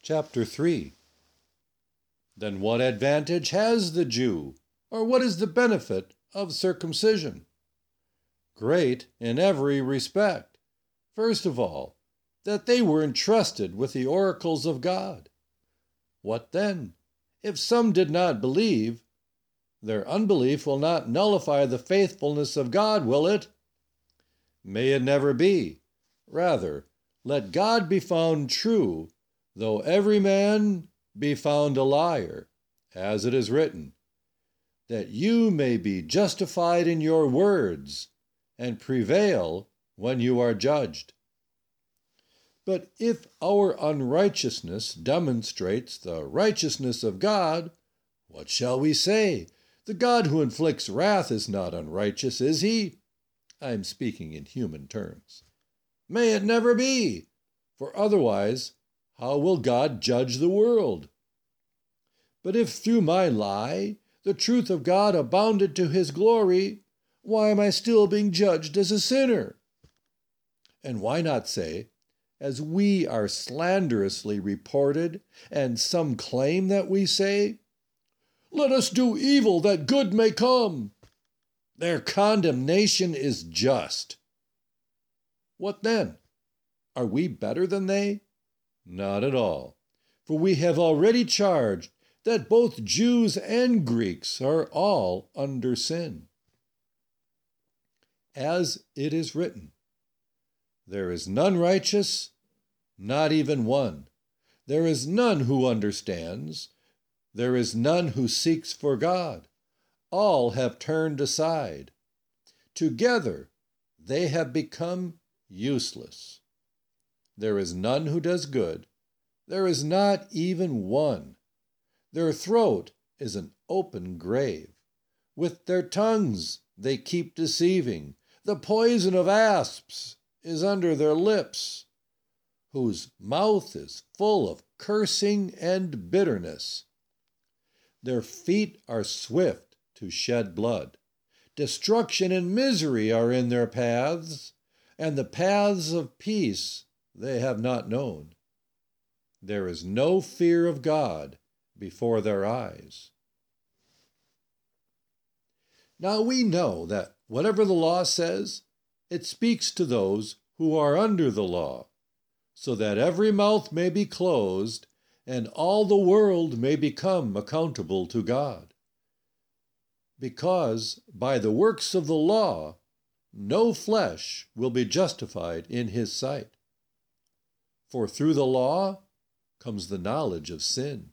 Chapter 3. Then what advantage has the Jew, or what is the benefit of circumcision? Great in every respect. First of all, that they were entrusted with the oracles of God. What then? If some did not believe, their unbelief will not nullify the faithfulness of God, will it? May it never be. Rather, let God be found true, though every man be found a liar, as it is written, that you may be justified in your words, and prevail when you are judged. But if our unrighteousness demonstrates the righteousness of God, what shall we say? The God who inflicts wrath is not unrighteous, is he? I am speaking in human terms. May it never be, for otherwise how will God judge the world? But if through my lie the truth of God abounded to his glory, why am I still being judged as a sinner? And why not say, as we are slanderously reported, and some claim that we say, let us do evil that good may come. Their condemnation is just. What then? Are we better than they? Not at all, for we have already charged that both Jews and Greeks are all under sin. As it is written, there is none righteous, not even one. There is none who understands. There is none who seeks for God. All have turned aside. Together they have become useless. There is none who does good. There is not even one. Their throat is an open grave. With their tongues they keep deceiving. The poison of asps is under their lips, whose mouth is full of cursing and bitterness. Their feet are swift to shed blood. Destruction and misery are in their paths, and the paths of peace they have not known. There is no fear of God before their eyes. Now we know that whatever the law says, it speaks to those who are under the law, so that every mouth may be closed and all the world may become accountable to God. Because by the works of the law, no flesh will be justified in his sight. For through the law comes the knowledge of sin.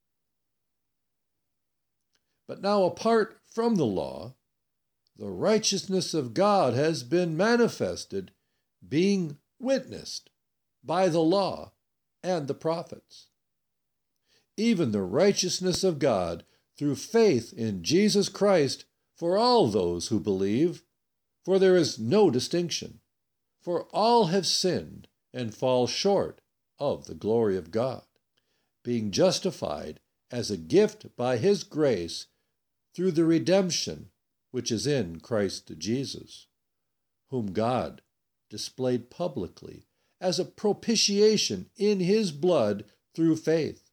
But now, apart from the law, the righteousness of God has been manifested, being witnessed by the law and the prophets. Even the righteousness of God through faith in Jesus Christ for all those who believe, for there is no distinction, for all have sinned and fall short of the glory of God, being justified as a gift by his grace through the redemption which is in Christ Jesus, whom God displayed publicly as a propitiation in his blood through faith.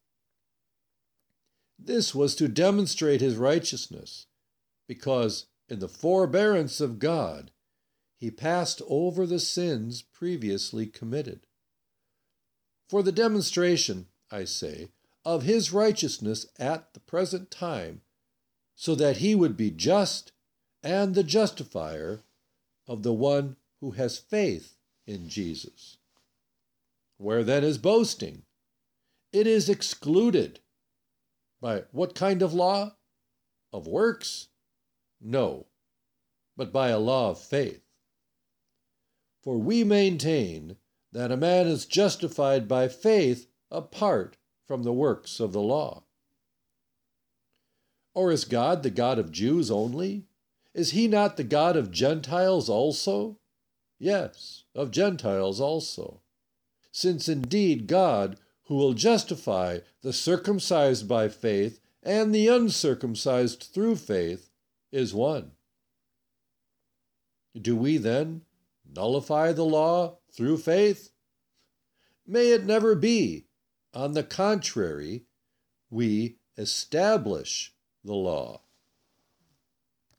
This was to demonstrate his righteousness, because in the forbearance of God he passed over the sins previously committed. For the demonstration, I say, of his righteousness at the present time, so that he would be just and the justifier of the one who has faith in Jesus. Where then is boasting? It is excluded. By what kind of law? Of works? No, but by a law of faith. For we maintain that a man is justified by faith apart from the works of the law. Or is God the God of Jews only? Is he not the God of Gentiles also? Yes, of Gentiles also. Since indeed God, who will justify the circumcised by faith and the uncircumcised through faith, is one. Do we then nullify the law through faith? May it never be. On the contrary, we establish the law.